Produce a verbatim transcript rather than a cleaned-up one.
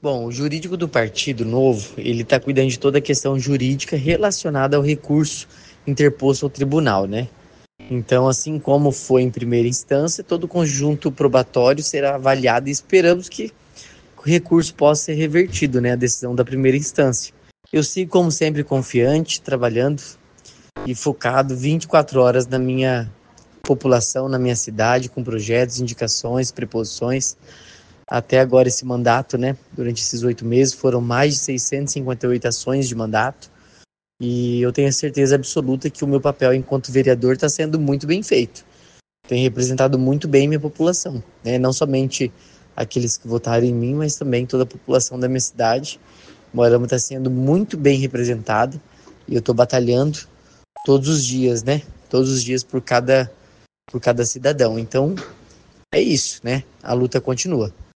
Bom, o jurídico do Partido Novo, ele está cuidando de toda a questão jurídica relacionada ao recurso interposto ao tribunal, né? Então, assim como foi em primeira instância, todo o conjunto probatório será avaliado e esperamos que o recurso possa ser revertido, né? A decisão da primeira instância. Eu sigo, como sempre, confiante, trabalhando e focado vinte e quatro horas na minha população, na minha cidade, com projetos, indicações, preposições. Até agora esse mandato, né, durante esses oito meses, foram mais de seiscentas e cinquenta e oito ações de mandato e eu tenho a certeza absoluta que o meu papel enquanto vereador está sendo muito bem feito. Tenho representado muito bem minha população, né, não somente aqueles que votaram em mim, mas também toda a população da minha cidade. Moarama está sendo muito bem representada e eu estou batalhando todos os dias, né, todos os dias por cada, por cada cidadão. Então, é isso, né, a luta continua.